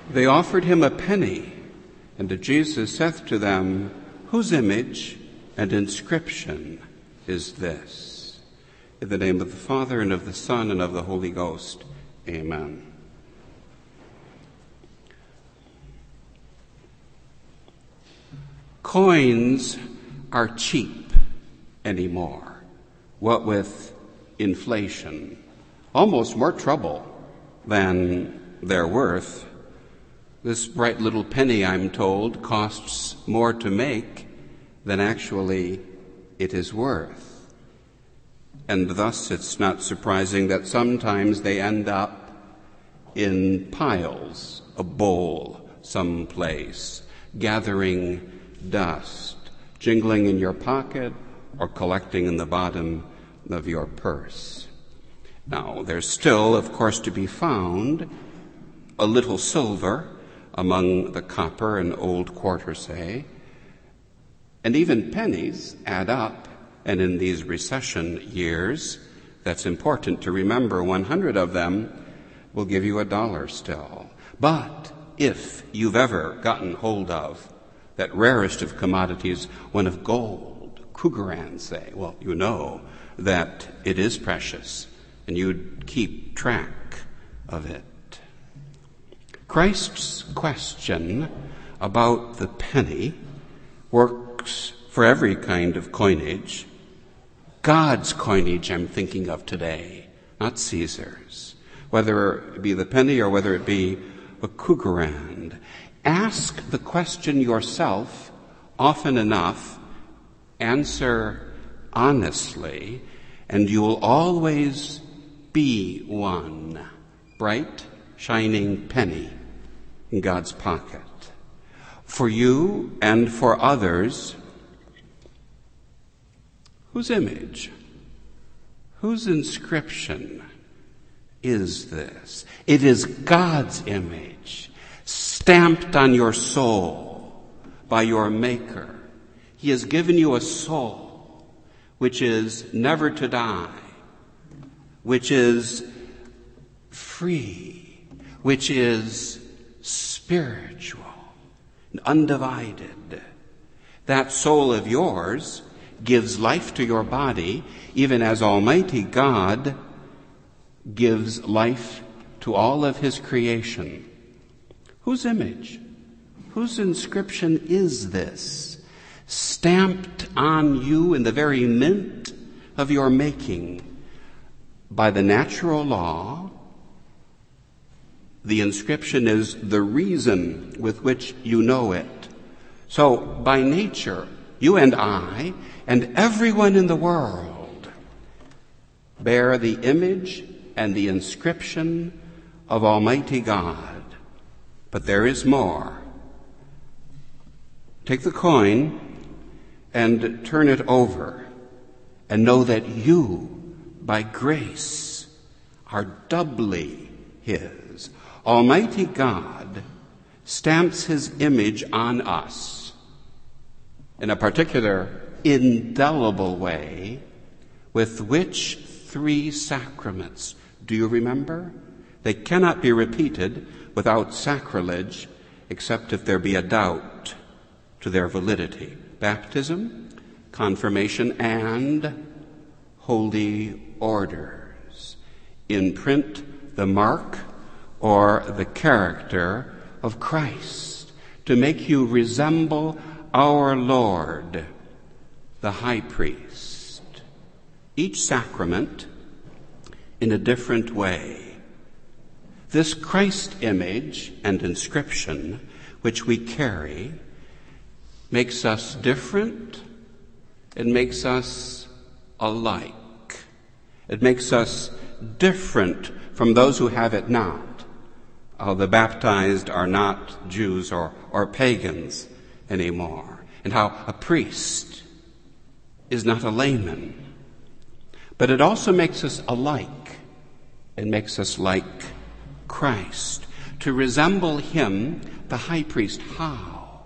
They offered him a penny, and Jesus saith to them, Whose image and inscription is this? In the name of the Father, and of the Son, and of the Holy Ghost. Amen. Coins are cheap anymore, what with inflation. Almost more trouble than they're worth. This bright little penny, I'm told, costs more to make than actually it is worth. And thus it's not surprising that sometimes they end up in piles, a bowl someplace, gathering dust, jingling in your pocket or collecting in the bottom of your purse. Now, there's still, of course, to be found a little silver among the copper and old quarter, say, and even pennies add up, and in these recession years, that's important to remember. 100 of them will give you $1 still. But if you've ever gotten hold of that rarest of commodities, one of gold, Krugerrand, say, well, you know that it is precious, and you'd keep track of it. Christ's question about the penny works for every kind of coinage. God's coinage I'm thinking of today, not Caesar's. Whether it be the penny or whether it be a Krugerrand. Ask the question yourself often enough, answer honestly, and you will always be one bright, shining penny in God's pocket. For you and for others, whose image, whose inscription is this? It is God's image, stamped on your soul by your Maker. He has given you a soul which is never to die, which is free, which is spiritual and undivided. That soul of yours gives life to your body, even as Almighty God gives life to all of his creation. Whose image, whose inscription is this, stamped on you in the very mint of your making? By the natural law, the inscription is the reason with which you know it. So, by nature, you and I, and everyone in the world, bear the image and the inscription of Almighty God. But there is more. Take the coin and turn it over and know that you, by grace, are doubly his. Almighty God stamps his image on us in a particular indelible way, with which 3 sacraments, do you remember? They cannot be repeated without sacrilege, except if there be a doubt to their validity. Baptism, confirmation, and holy orders. Imprint the mark or the character of Christ to make you resemble our Lord, the high priest. Each sacrament in a different way. This Christ image and inscription which we carry makes us different. It makes us alike. It makes us different from those who have it not. The baptized are not Jews or pagans anymore, and how a priest is not a layman. But it also makes us alike. It makes us like Christ, to resemble him, the high priest. How?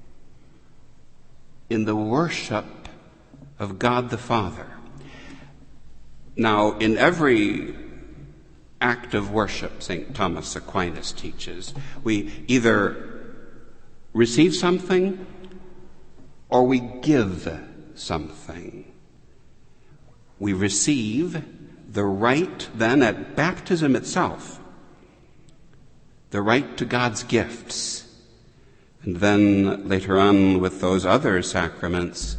In the worship of God the Father. Now, in every act of worship, St. Thomas Aquinas teaches. We either receive something or we give something. We receive the right then at baptism itself, the right to God's gifts, and then later on with those other sacraments,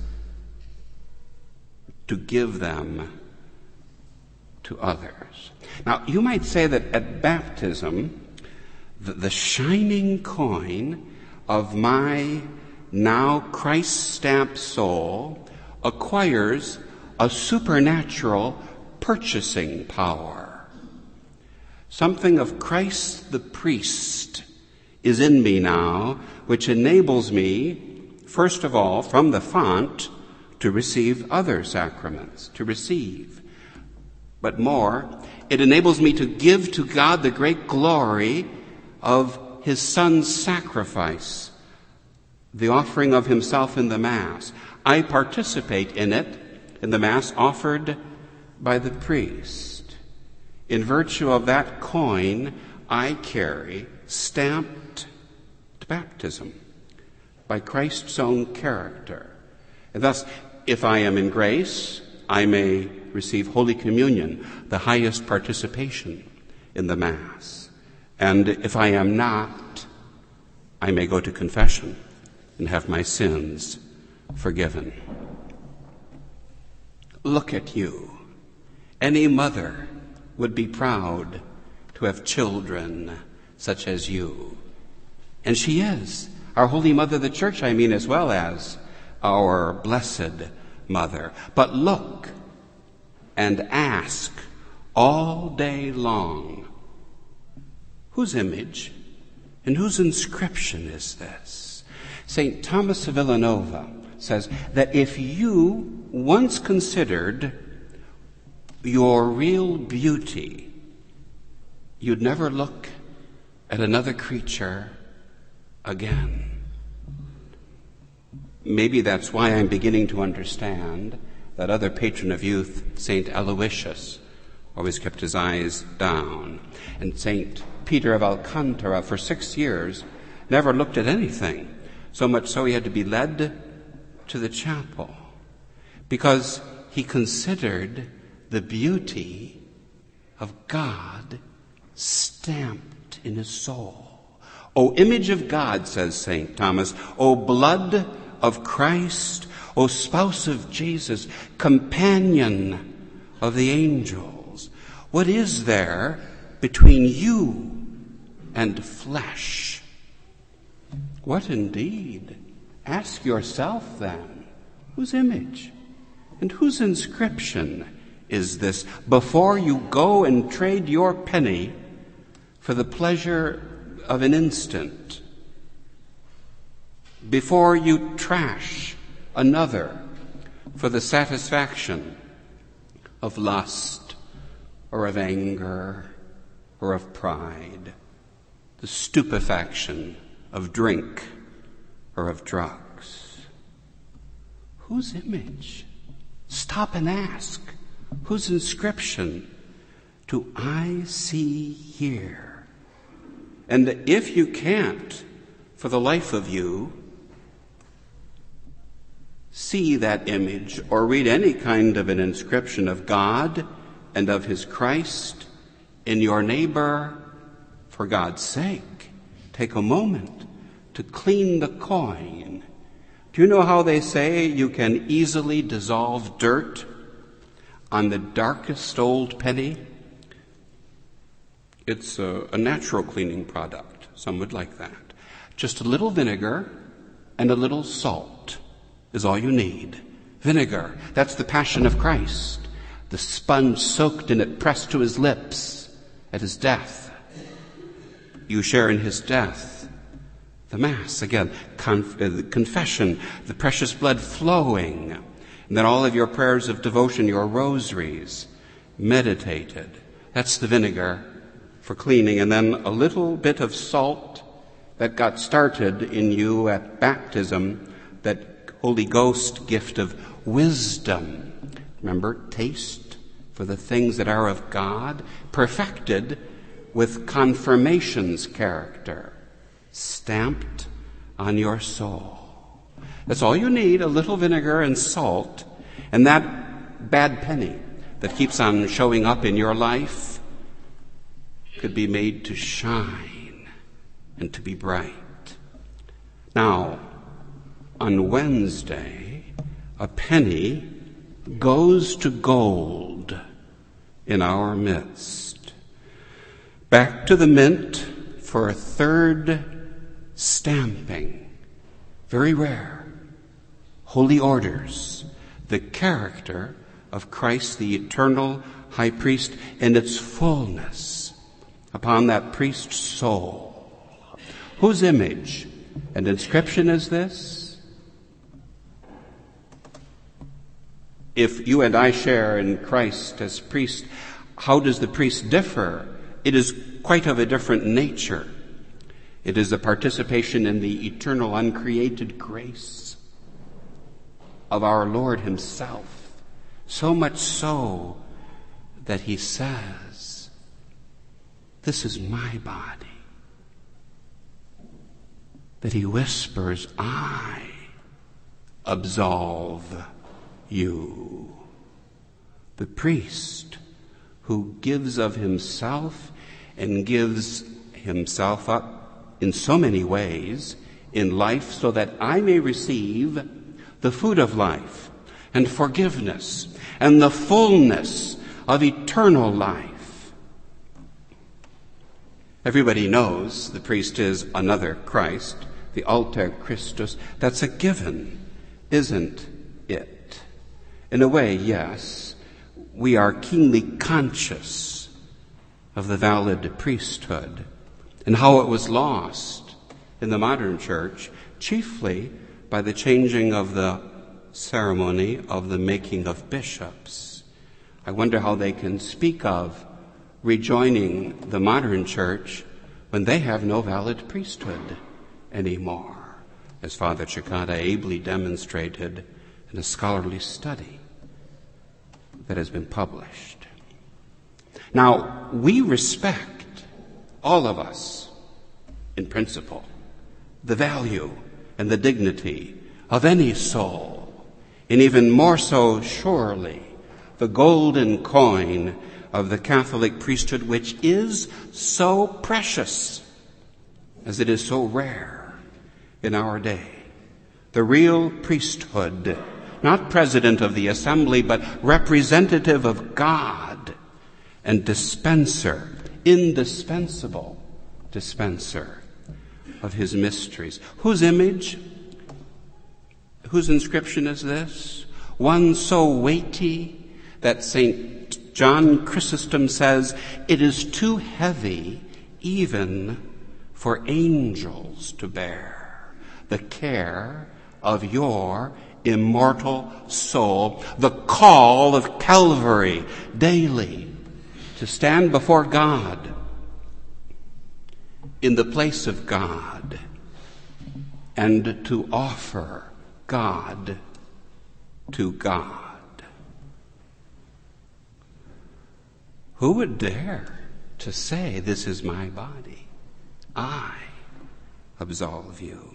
to give them to others. Now, you might say that at baptism, the shining coin of my now Christ-stamped soul acquires a supernatural purchasing power. Something of Christ the priest is in me now, which enables me, first of all, from the font, to receive other sacraments, to receive. But more, it enables me to give to God the great glory of his Son's sacrifice, the offering of himself in the Mass. I participate in it, in the Mass offered by the priest. In virtue of that coin I carry, stamped to baptism by Christ's own character. And thus, if I am in grace, I may receive Holy Communion, the highest participation in the Mass. And if I am not, I may go to confession and have my sins forgiven. Look at you. Any mother would be proud to have children such as you. And she is. Our Holy Mother, the Church, as well as our Blessed Mother. But look and ask all day long, whose image and whose inscription is this? St. Thomas of Villanova says that if you once considered your real beauty, you'd never look at another creature again. Maybe that's why I'm beginning to understand that other patron of youth, St. Aloysius, always kept his eyes down. And St. Peter of Alcantara, for 6 years, never looked at anything, so much so he had to be led to the chapel, because he considered the beauty of God stamped in his soul. O image of God, says St. Thomas, O blood of Christ, O spouse of Jesus, companion of the angels, what is there between you and flesh? What indeed? Ask yourself then, whose image and whose inscription is this, before you go and trade your penny for the pleasure of an instant, before you trash another for the satisfaction of lust or of anger or of pride, the stupefaction of drink or of drugs. Whose image? Stop and ask. Whose inscription do I see here? And if you can't, for the life of you, see that image or read any kind of an inscription of God and of his Christ in your neighbor, for God's sake, take a moment to clean the coin. Do you know how they say you can easily dissolve dirt on the darkest old penny? It's a natural cleaning product. Some would like that. Just a little vinegar and a little salt is all you need. Vinegar, that's the passion of Christ. The sponge soaked in it, pressed to his lips at his death. You share in his death. The Mass, again, confession, the precious blood flowing, and then all of your prayers of devotion, your rosaries, meditated. That's the vinegar for cleaning. And then a little bit of salt that got started in you at baptism, that Holy Ghost gift of wisdom. Remember, taste, for the things that are of God, perfected with confirmation's character, stamped on your soul. That's all you need, a little vinegar and salt, and that bad penny that keeps on showing up in your life could be made to shine and to be bright. Now, on Wednesday, a penny goes to gold in our midst. Back to the mint for a third stamping. Very rare. Holy orders. The character of Christ, the eternal high priest, in its fullness upon that priest's soul. Whose image and inscription is this? If you and I share in Christ as priest, how does the priest differ? It is quite of a different nature. It is a participation in the eternal uncreated grace of our Lord himself. So much so that he says, "This is my body." That he whispers, "I absolve you." The priest who gives of himself and gives himself up in so many ways in life so that I may receive the food of life and forgiveness and the fullness of eternal life. Everybody knows the priest is another Christ, the alter Christus. That's a given, isn't it? In a way, yes, we are keenly conscious of the valid priesthood and how it was lost in the modern church, chiefly by the changing of the ceremony of the making of bishops. I wonder how they can speak of rejoining the modern church when they have no valid priesthood anymore, as Father Cicada ably demonstrated in a scholarly study that has been published. Now, we respect, all of us, in principle, the value and the dignity of any soul, and even more so, surely, the golden coin of the Catholic priesthood, which is so precious as it is so rare in our day. The real priesthood, not president of the assembly, but representative of God and dispenser, indispensable dispenser of his mysteries. Whose image, whose inscription is this? One so weighty that St. John Chrysostom says, it is too heavy even for angels to bear. The care of your immortal soul, the call of Calvary daily to stand before God, in the place of God, and to offer God to God. Who would dare to say, "This is my body, I absolve you"?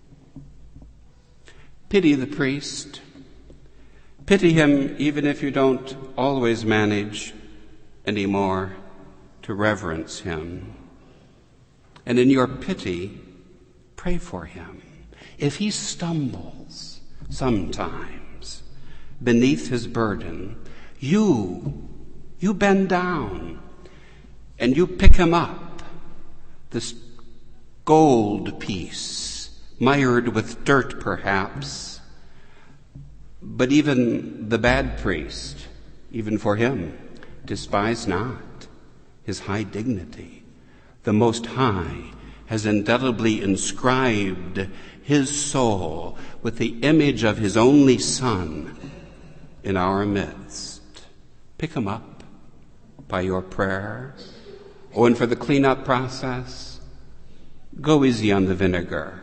Pity the priest. Pity him even if you don't always manage anymore to reverence him. And in your pity, pray for him. If he stumbles sometimes beneath his burden, you bend down and you pick him up, this gold piece, mired with dirt perhaps. But even the bad priest, even for him, despise not his high dignity. The Most High has indelibly inscribed his soul with the image of his only Son in our midst. Pick him up by your prayer. Oh, and for the cleanup process, go easy on the vinegar.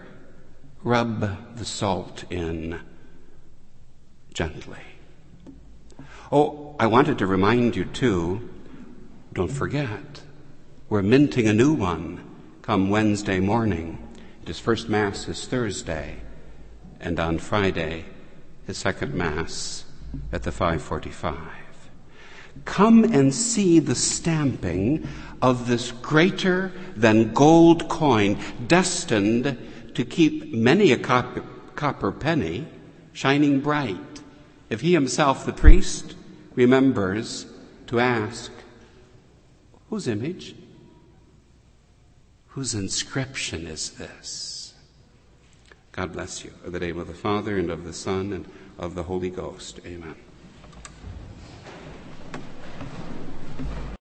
Rub the salt in gently. Oh, I wanted to remind you too, don't forget, we're minting a new one come Wednesday morning. His first Mass is Thursday, and on Friday, his second Mass at the 5:45. Come and see the stamping of this greater than gold coin, destined to keep many a copper penny shining bright, if he himself, the priest, remembers to ask, whose image, whose inscription is this? God bless you. In the name of the Father, and of the Son, and of the Holy Ghost. Amen.